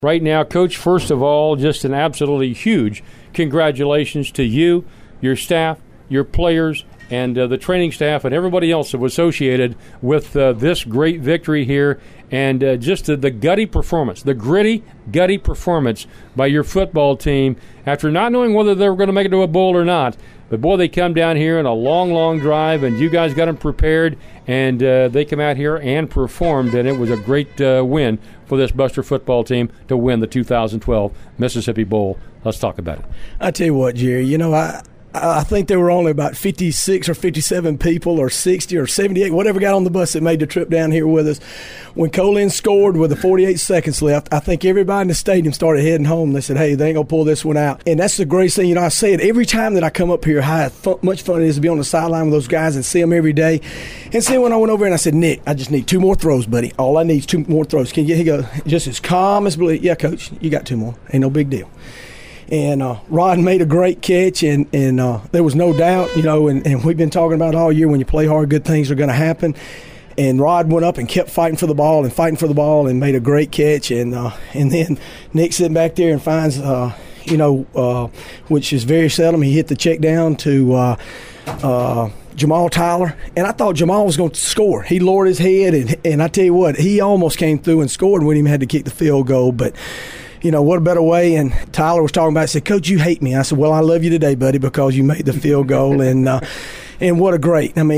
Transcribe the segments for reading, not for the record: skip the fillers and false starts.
Right now, Coach, first of all, just an absolutely huge congratulations to you, your staff, your players, and the training staff and everybody else that was associated with this great victory here, and just the gutty performance, the gritty, gutty performance by your football team after not knowing whether they were going to make it to a bowl or not. But, boy, they come down here in a long, long drive, and you guys got them prepared, and they come out here and performed, and it was a great win for this Buster football team to win the 2012 Mississippi Bowl. Let's talk about it. I tell you what, Jerry, I think there were only about 56 or 57 people or 60 or 78, whatever got on the bus that made the trip down here with us. When Colin scored with the 48 seconds left, I think everybody in the stadium started heading home. They said, hey, they ain't going to pull this one out. And that's the greatest thing. I say it every time that I come up here, how much fun it is to be on the sideline with those guys and see them every day. And see, when I went over and I said, Nick, I just need 2 more throws, buddy. All I need is 2 more throws. Can you? He goes, just as calm as believe. Yeah, Coach, you got 2 more. Ain't no big deal. And Rod made a great catch, and there was no doubt, and we've been talking about all year, when you play hard, good things are going to happen. And Rod went up and kept fighting for the ball and made a great catch. And then Nick sitting back there and finds, which is very seldom, he hit the check down to Jamal Tyler. And I thought Jamal was going to score. He lowered his head, and I tell you what, he almost came through and scored when he had to kick the field goal. But what a better way. And Tyler was talking about it. He said, Coach, you hate me. I said, well, I love you today, buddy, because you made the field goal. And what a great, and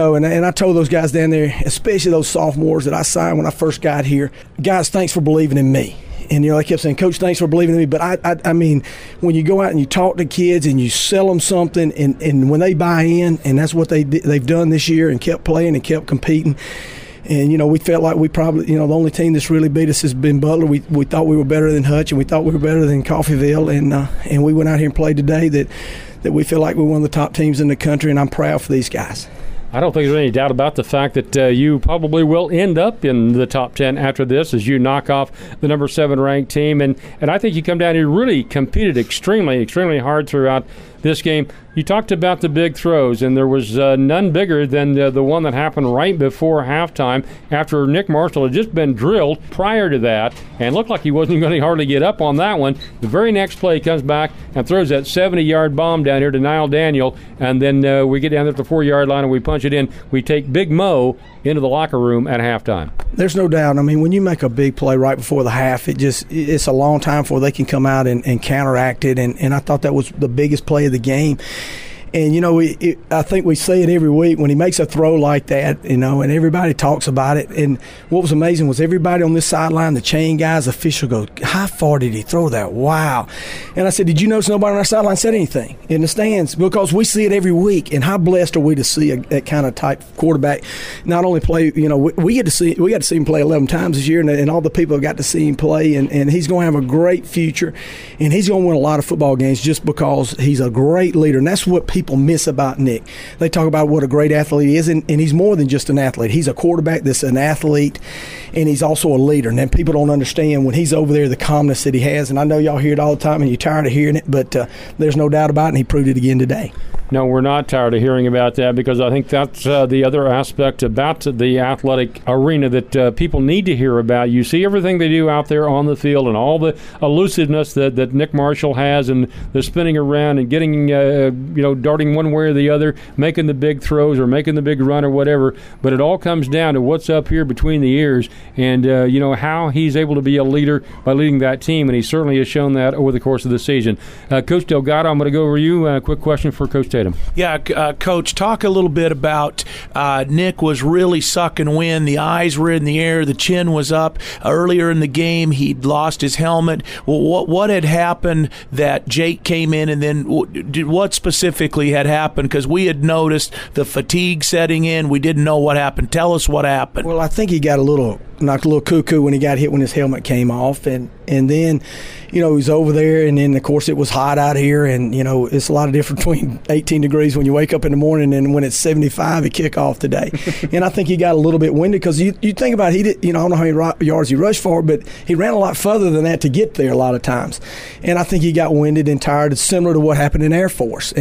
I told those guys down there, especially those sophomores that I signed when I first got here, guys, thanks for believing in me. And, they kept saying, Coach, thanks for believing in me. But, I mean, when you go out and you talk to kids and you sell them something, and when they buy in, and that's what they've done this year and kept playing and kept competing. And, we felt like we probably, the only team that's really beat us has been Butler. We thought we were better than Hutch, and we thought we were better than Coffeyville. And we went out here and played today that we feel like we're one of the top teams in the country, and I'm proud for these guys. I don't think there's any doubt about the fact that you probably will end up in the top 10 after this as you knock off the number 7 ranked team. And I think you come down here really competed extremely, extremely hard throughout this game. You talked about the big throws, and there was none bigger than the one that happened right before halftime after Nick Marshall had just been drilled prior to that and looked like he wasn't going to hardly get up on that one. The very next play, he comes back and throws that 70-yard bomb down here to Niall Daniel, and then we get down there at the 4-yard line and we punch it in. We take Big Mo into the locker room at halftime. There's no doubt. I mean, when you make a big play right before the half, it's a long time before they can come out and counteract it, and I thought that was the biggest play of the game. And, I think we say it every week when he makes a throw like that, and everybody talks about it. And what was amazing was everybody on this sideline, the chain guys, official goes, how far did he throw that? Wow. And I said, did you notice nobody on our sideline said anything in the stands? Because we see it every week. And how blessed are we to see that kind of type quarterback not only play, we got to see him play 11 times this year, and all the people got to see him play. And he's going to have a great future. And he's going to win a lot of football games just because he's a great leader. And that's what people miss about Nick. They talk about what a great athlete he is, and he's more than just an athlete. He's a quarterback that's an athlete, and he's also a leader. And then people don't understand when he's over there the calmness that he has. And I know y'all hear it all the time, and you're tired of hearing it, but there's no doubt about it, and he proved it again today. No, we're not tired of hearing about that, because I think that's the other aspect about the athletic arena that people need to hear about. You see everything they do out there on the field and all the elusiveness that Nick Marshall has, and the spinning around and getting, darting one way or the other, making the big throws or making the big run or whatever. But it all comes down to what's up here between the ears and, how he's able to be a leader by leading that team, and he certainly has shown that over the course of the season. Coach Delgado, I'm going to go over you. Quick question for Coach Tatum. Yeah, Coach, talk a little bit about Nick was really sucking wind. The eyes were in the air. The chin was up. Earlier in the game, he'd lost his helmet. Well, what had happened that Jake came in, and then what specifically had happened? Because we had noticed the fatigue setting in. We didn't know what happened. Tell us what happened. Well, I think he got knocked a little cuckoo when he got hit when his helmet came off, and then he was over there, and then of course it was hot out here, and it's a lot of difference between 18 degrees when you wake up in the morning and when it's 75 at kickoff today. And I think he got a little bit winded because you think about it, he did, I don't know how many yards he rushed for, but he ran a lot further than that to get there a lot of times. And I think he got winded and tired. It's similar to what happened in Air Force, and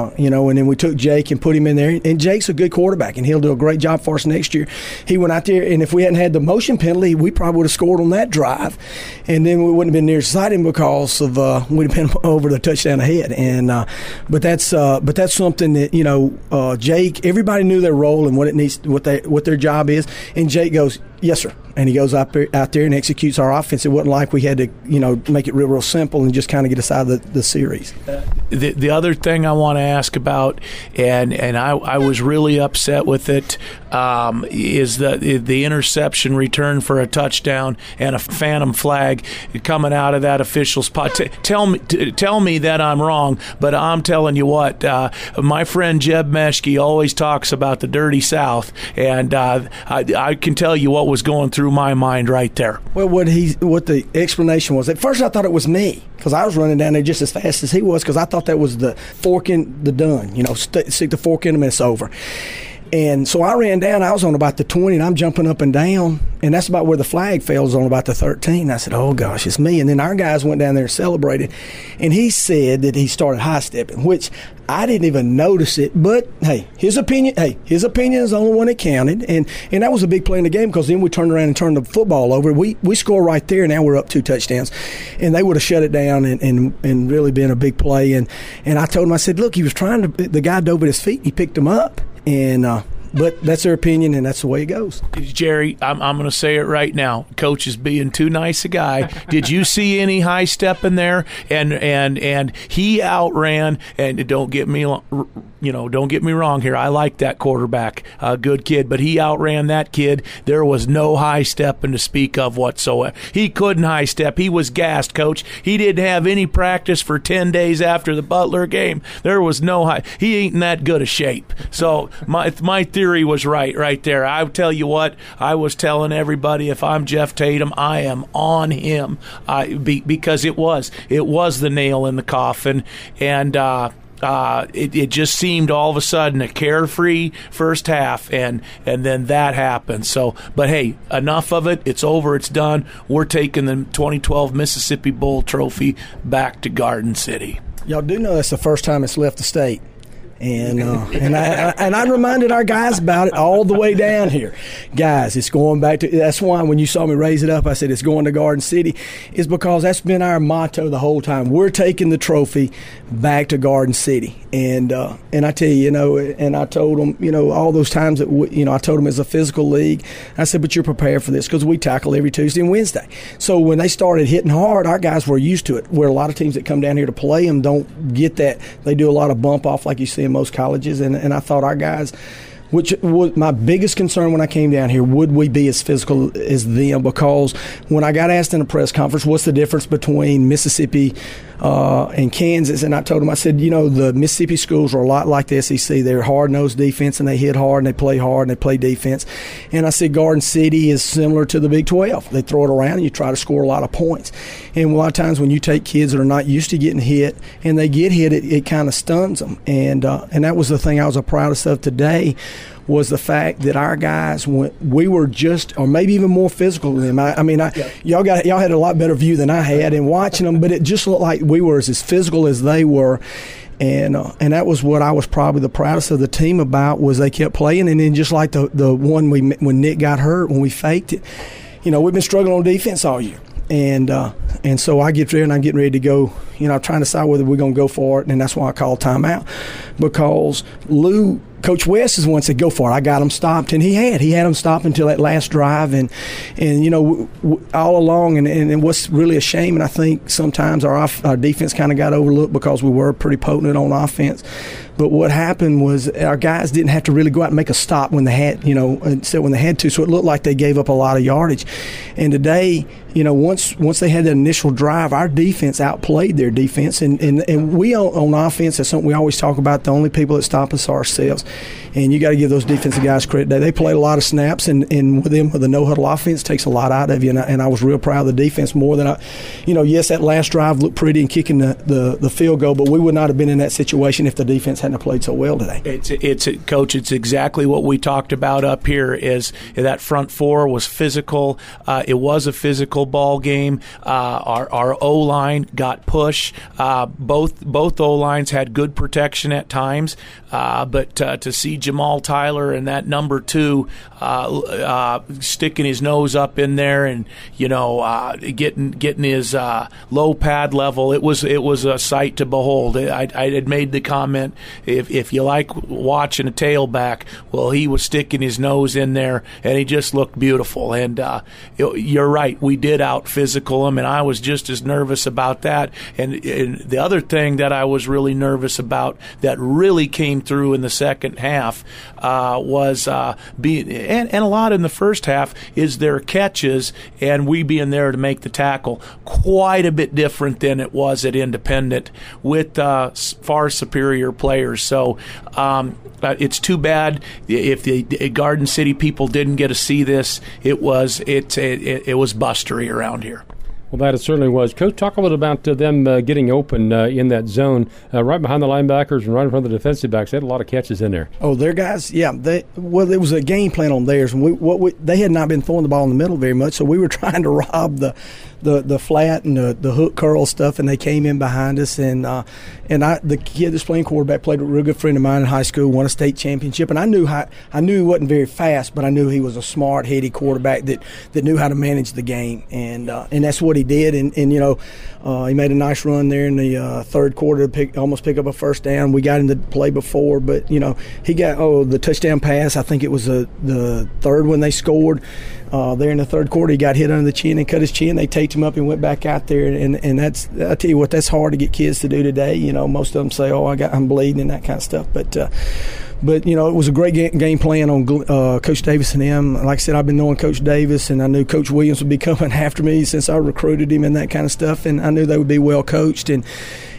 and then we took Jake and put him in there. And Jake's a good quarterback, and he'll do a great job for us next year. He went out there, and if we hadn't had the motion penalty, we probably would have scored on that drive, and then we wouldn't have been near exciting because of we'd have been over the touchdown ahead. And but that's something that Jake. Everybody knew their role and what their job is, and Jake goes, yes, sir. And he goes out there and executes our offense. It wasn't like we had to, make it real simple and just kind of get us out of the series. The other thing I want to ask about, and I was really upset with it, is the interception return for a touchdown and a phantom flag coming out of that official spot. Tell me that I'm wrong, but I'm telling you what, my friend Jeb Meshke always talks about the dirty South, and I can tell you what was going through my mind right there. Well, what the explanation was, at first I thought it was me because I was running down there just as fast as he was because I thought that was the fork in the done. Stick the fork in him and it's over. And so I ran down. I was on about the 20, and I'm jumping up and down, and that's about where the flag fell, was on about the 13. I said, oh, gosh, it's me. And then our guys went down there and celebrated, and he said that he started high-stepping, which I didn't even notice it. But, hey, his opinion is the only one that counted, and that was a big play in the game because then we turned around and turned the football over. We score right there, and now we're up 2 touchdowns. And they would have shut it down and really been a big play. And I told him, I said, look, he was the guy dove at his feet, he picked him up. But that's their opinion, and that's the way it goes. Jerry, I'm going to say it right now. Coach is being too nice a guy. Did you see any high step in there? And he outran. And don't get me wrong here. I like that quarterback, good kid, but he outran that kid. There was no high stepping to speak of whatsoever. He couldn't high step. He was gassed, Coach. He didn't have any practice for 10 days after the Butler game. There was no high. He ain't in that good a shape. So my theory was right there. I tell you what, I was telling everybody, if I'm Jeff Tatum, I am on him because it was the nail in the coffin, and it just seemed all of a sudden a carefree first half, and then that happened. So, but hey, enough of it. It's over. It's done. We're taking the 2012 Mississippi Bowl trophy back to Garden City. Y'all do know that's the first time it's left the state. And I reminded our guys about it all the way down here. Guys, it's going back to – that's why when you saw me raise it up, I said it's going to Garden City, is because that's been our motto the whole time. We're taking the trophy back to Garden City. And I tell you, and I told them, all those times that, I told them it's a physical league. I said, but you're prepared for this because we tackle every Tuesday and Wednesday. So when they started hitting hard, our guys were used to it, where a lot of teams that come down here to play them don't get that. They do a lot of bump off like you see in most colleges, and I thought our guys, which was my biggest concern when I came down here, would we be as physical as them? Because when I got asked in a press conference, what's the difference between Mississippi and Kansas, and I told them, I said, the Mississippi schools are a lot like the SEC. They're hard-nosed defense, and they hit hard, and they play hard, and they play defense. And I said Garden City is similar to the Big 12. They throw it around, and you try to score a lot of points. And a lot of times when you take kids that are not used to getting hit, and they get hit, it kind of stuns them. And that was the thing I was the proudest of today, was the fact that our guys, we were just, or maybe even more physical than them. Y'all had a lot better view than I had in watching them, but it just looked like we were as physical as they were. And that was what I was probably the proudest of the team about, was they kept playing. And then just like the one when Nick got hurt, when we faked it, we've been struggling on defense all year. And so I get there and I'm getting ready to go, trying to decide whether we're going to go for it. And that's why I called timeout, because Coach West is the one that said, go for it. I got him stopped, and he had him stopped until that last drive, and all along, and what's really a shame, and I think sometimes our defense kind of got overlooked because we were pretty potent on offense. But what happened was our guys didn't have to really go out and make a stop when they had, instead when they had to. So it looked like they gave up a lot of yardage. And today, once they had that initial drive, our defense outplayed their defense. And we on offense, that's something we always talk about. The only people that stop us are ourselves. And you got to give those defensive guys credit. They played a lot of snaps, and with them, with the no-huddle offense, takes a lot out of you. And I was real proud of the defense more than yes, that last drive looked pretty and kicking the field goal, but we would not have been in that situation if the defense hadn't played so well today. It's Coach, it's exactly what we talked about up here. Is that front four was physical. It was a physical ball game. Our O-line got push. Both O-lines had good protection at times, but to see Jamal Tyler and that number 2 sticking his nose up in there and getting his low pad level, it was a sight to behold. I had made the comment, if you like watching a tailback, well, he was sticking his nose in there and he just looked beautiful. And you're right, we did out physical him, and I was just as nervous about that. And the other thing that I was really nervous about that really came through in the second half was being, and a lot in the first half, is their catches and we being there to make the tackle. Quite a bit different than it was at Independent with far superior players. So it's too bad if the Garden City people didn't get to see this. It was bustery around here. Well, that it certainly was. Coach, talk a little about them getting open in that zone, right behind the linebackers and right in front of the defensive backs. They had a lot of catches in there. Oh, their guys, yeah. It was a game plan on theirs. And they had not been throwing the ball in the middle very much, so we were trying to rob the flat and the hook curl stuff, and they came in behind us. And the kid that's playing quarterback played with a real good friend of mine in high school, won a state championship. And I knew he wasn't very fast, but I knew he was a smart, heady quarterback that knew how to manage the game. And that's what he did. And he made a nice run there in the third quarter to almost pick up a first down. We got him to play before, but he got the touchdown pass. I think it was the third when they scored. There in the third quarter, he got hit under the chin and cut his chin. They taped him up and went back out there, and that's, I tell you what, that's hard to get kids to do today. Most of them say, "Oh, I'm bleeding" and that kind of stuff. But it was a great game plan on Coach Davis and him. Like I said, I've been knowing Coach Davis, and I knew Coach Williams would be coming after me since I recruited him and that kind of stuff, and I knew they would be well coached, and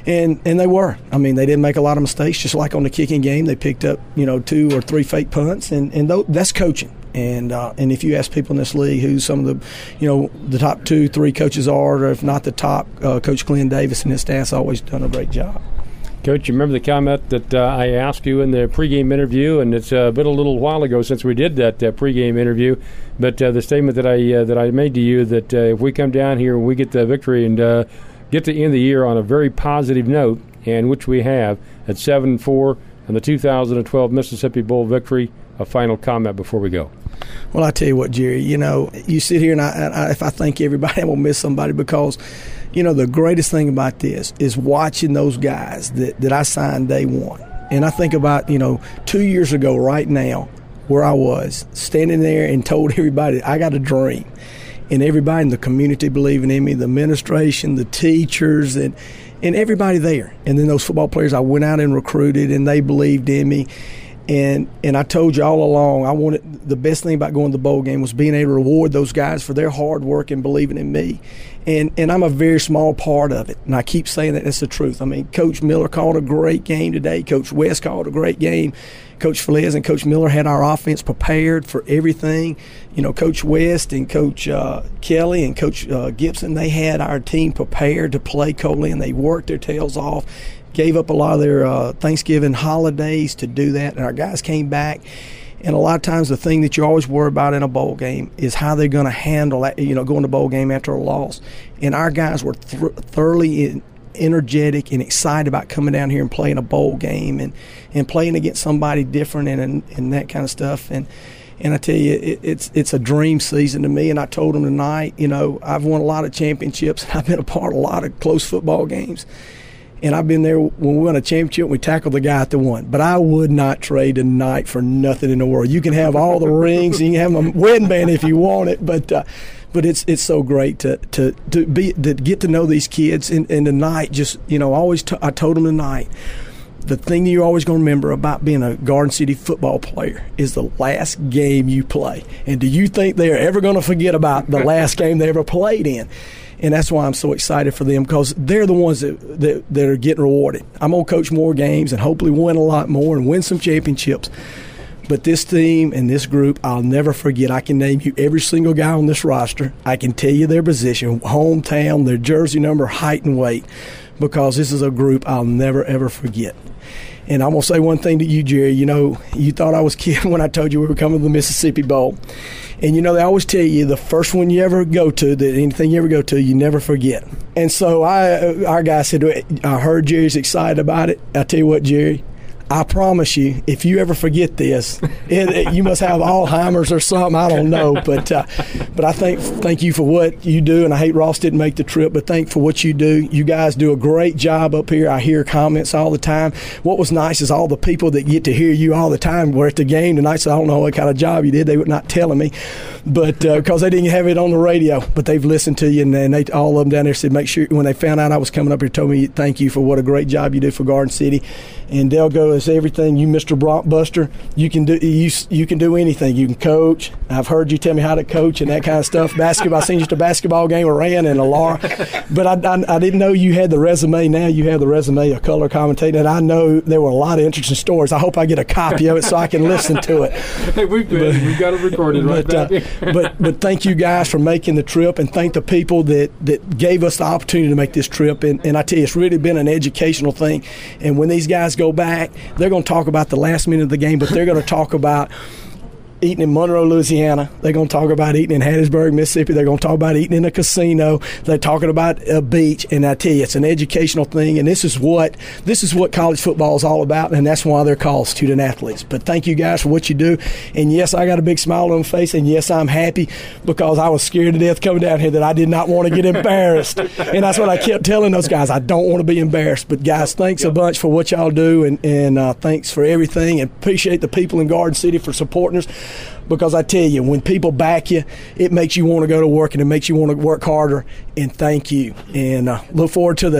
they were. I mean, they didn't make a lot of mistakes. Just like on the kicking game, they picked up 2 or 3 fake punts, and that's coaching. And if you ask people in this league who some of the top 2-3 coaches are, or if not the top, Coach Glenn Davis and his staff's always done a great job. Coach, you remember the comment that I asked you in the pregame interview, and it's been a little while ago since we did that pregame interview, but the statement that I made to you that if we come down here and we get the victory and get to end the year on a very positive note, and which we have at 7-4 in the 2012 Mississippi Bowl victory, a final comment before we go. Well, I tell you what, Jerry, you sit here and if I thank everybody, I'm going to miss somebody because, the greatest thing about this is watching those guys that I signed day one. And I think about, 2 years ago right now where I was standing there and told everybody I got a dream. And everybody in the community believing in me, the administration, the teachers, and everybody there. And then those football players I went out and recruited, and they believed in me. And I told you all along, the best thing about going to the bowl game was being able to reward those guys for their hard work and believing in me. And I'm a very small part of it. And I keep saying that that's the truth. I mean, Coach Miller called a great game today. Coach West called a great game. Coach Felez and Coach Miller had our offense prepared for everything. Coach West and Coach Kelly and Coach Gibson, they had our team prepared to play Coley, and they worked their tails off. Gave up a lot of their Thanksgiving holidays to do that, and our guys came back. And a lot of times the thing that you always worry about in a bowl game is how they're going to handle that, going to bowl game after a loss. And our guys were thoroughly energetic and excited about coming down here and playing a bowl game and playing against somebody different and that kind of stuff. And I tell you, it's a dream season to me. And I told them tonight, I've won a lot of championships, and I've been a part of a lot of close football games. And I've been there when we won a championship. We tackled the guy at the one. But I would not trade a night for nothing in the world. You can have all the rings, and you can have a wedding band if you want it. But it's so great to get to know these kids. And tonight, just I told them tonight, the thing that you're always going to remember about being a Garden City football player is the last game you play. And do you think they're ever going to forget about the last game they ever played in? And that's why I'm so excited for them, because they're the ones that are getting rewarded. I'm going to coach more games and hopefully win a lot more and win some championships. But this team and this group, I'll never forget. I can name you every single guy on this roster. I can tell you their position, hometown, their jersey number, height, and weight. because this is a group I'll never, ever forget. And I'm going to say one thing to you, Jerry. You know, you thought I was kidding when I told you we were coming to the Mississippi Bowl. And, you know, they always tell you the first one you ever go to, that anything you ever go to, you never forget. And so our guy said, I heard Jerry's excited about it. I tell you what, Jerry, I promise you, if you ever forget this, you must have Alzheimer's or something. I don't know, but I thank you for what you do. And I hate Ross didn't make the trip, but thank for what you do. You guys do a great job up here. I hear comments all the time. What was nice is all the people that get to hear you all the time were at the game tonight. So I don't know what kind of job you did. They were not telling me, but because they didn't have it on the radio. But they've listened to you, and they all of them down there said, make sure when they found out I was coming up here, told me thank you for what a great job you do for Garden City. And they'll go as everything. You, Mr. Blockbuster, you can do. You can do anything. You can coach. I've heard you tell me how to coach and that kind of stuff. Basketball. I seen just a basketball game with Rand and Laura, but I didn't know you had the resume. Now you have the resume of color commentating, and I know there were a lot of interesting stories. I hope I get a copy of it so I can listen to it. Hey, we've got it recorded right back. But thank you guys for making the trip, and thank the people that gave us the opportunity to make this trip. And I tell you, it's really been an educational thing. And when these guys go back, they're going to talk about the last minute of the game, but they're going to talk about eating in Monroe, Louisiana. They're going to talk about eating in Hattiesburg, Mississippi. They're going to talk about eating in a casino. They're talking about a beach. And I tell you, it's an educational thing, and this is what college football is all about, and that's why they're called student athletes. But thank you guys for what you do. And yes, I got a big smile on my face, and yes, I'm happy because I was scared to death coming down here that I did not want to get embarrassed. And that's what I kept telling those guys. I don't want to be embarrassed. But guys, thanks a bunch for what y'all do, and thanks for everything, and appreciate the people in Garden City for supporting us. Because I tell you, when people back you, it makes you want to go to work, and it makes you want to work harder. And thank you. And look forward to that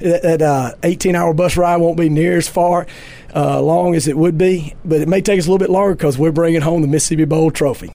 18-hour bus ride. Won't be near as far long as it would be, but it may take us a little bit longer because we're bringing home the Mississippi Bowl trophy.